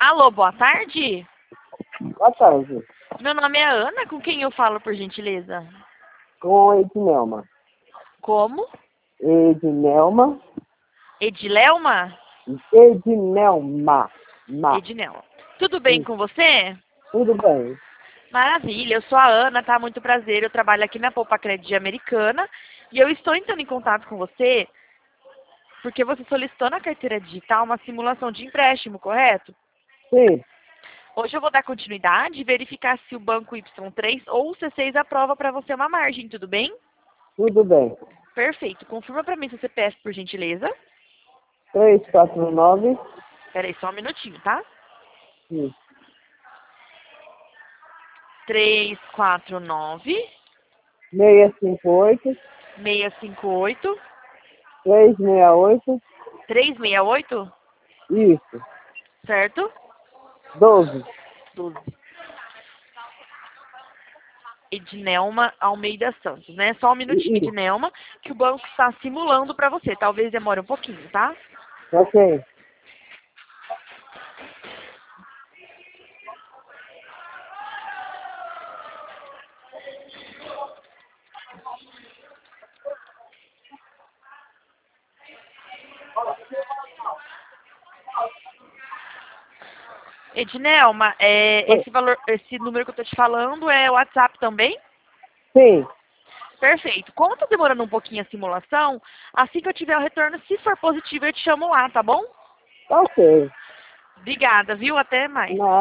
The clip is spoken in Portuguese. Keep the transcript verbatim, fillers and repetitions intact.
Alô, boa tarde. Boa tarde. Meu nome é Ana, com quem eu falo, por gentileza? Com Ednelma. Como? Ednelma. Edilelma? Ednelma. Ma. Ednelma. Tudo bem Isso. com você? Tudo bem. Maravilha, eu sou a Ana, tá? Muito prazer. Eu trabalho aqui na Poupa Crédito Americana e eu estou entrando em contato com você porque você solicitou na carteira digital uma simulação de empréstimo, correto? Sim. Hoje eu vou dar continuidade e verificar se o banco Y três ou o C seis aprova para você uma margem, tudo bem? Tudo bem. Perfeito. Confirma para mim seu C P F, por gentileza. Três, quatro, nove. Espera aí só um minutinho, tá? Isso. três quatro nove, Seis, cinco, oito. seis cinco oito, Três, seis, oito. três seis oito, Isso. certo? Doze. doze. Ednelma Almeida Santos, né? Só um minutinho, Isso. Ednelma, que o banco está simulando para você. Talvez demore um pouquinho, tá? Ok. Ednelma, é, esse valor, esse número que eu tô te falando é o WhatsApp também? Sim. Perfeito. Como tá demorando um pouquinho a simulação, assim que eu tiver o retorno, se for positivo, eu te chamo lá, tá bom? Ok. Obrigada, viu? Até mais. Na